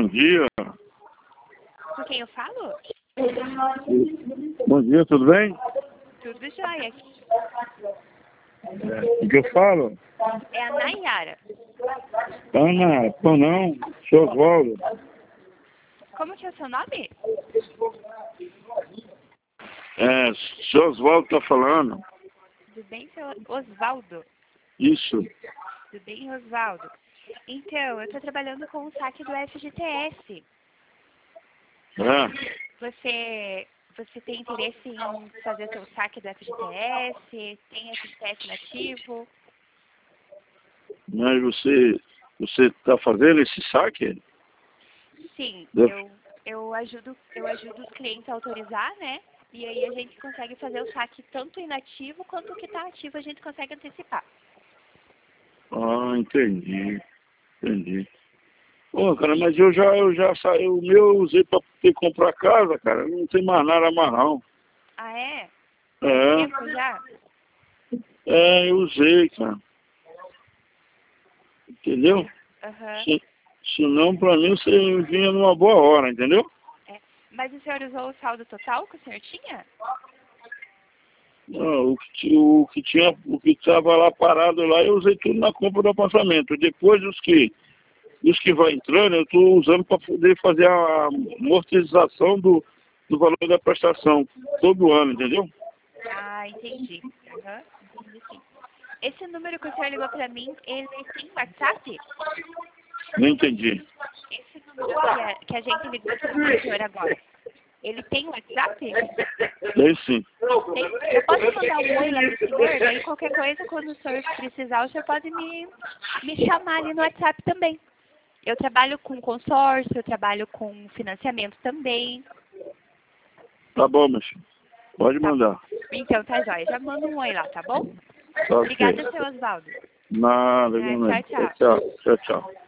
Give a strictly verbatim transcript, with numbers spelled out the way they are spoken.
Bom dia. Com quem eu falo? Bom dia, tudo bem? Tudo jóia. O que eu falo? É a Nayara. Ana, pô não, sou Oswaldo. Como que é o seu nome? É, seu Oswaldo tá falando. Tudo bem, seu Osvaldo? Isso. Tudo bem, Osvaldo? Então, eu estou trabalhando com o saque do F G T S. É. Você, você tem interesse em fazer seu saque do F G T S? Tem F G T S nativo? Mas você, você tá fazendo esse saque? Sim, Deu- eu, eu, ajudo, eu ajudo os clientes a autorizar, né? E aí a gente consegue fazer o saque tanto inativo quanto o que está ativo a gente consegue antecipar. Ah, entendi. Entendi. Pô, cara, mas eu já, eu já saí, o meu eu usei pra ter que comprar casa, cara. Não tem mais nada mais não. Ah, é? É, Tempo já? é, eu usei, cara. Entendeu? Aham. Se, senão, pra mim, você vinha numa boa hora, entendeu? É. Mas o senhor usou o saldo total que o senhor tinha? Não, o que, ti- o que tinha, o que estava lá parado lá, eu usei tudo na compra do apartamento. Depois os que, os que vai entrando, eu estou usando para poder fazer a amortização do, do valor da prestação todo ano, entendeu? Ah, entendi. Aham, entendi sim. Esse número que o senhor ligou pra mim, ele tem WhatsApp? Não entendi. Esse número que a, que a gente ligou para o senhor agora, ele tem WhatsApp? Tem sim. Tem? Eu posso mandar um oi lá pro senhor? Daí qualquer coisa, quando o senhor precisar, o senhor pode me, me chamar ali no WhatsApp também. Eu trabalho com consórcio, eu trabalho com financiamento também. Tá bom, meu filho. Pode Tá? mandar. Então tá jóia. Já manda um oi lá, tá bom? Tá ok. Obrigada, seu Osvaldo. Nada, Ah, igualmente. tchau, tchau. Tchau, tchau, tchau.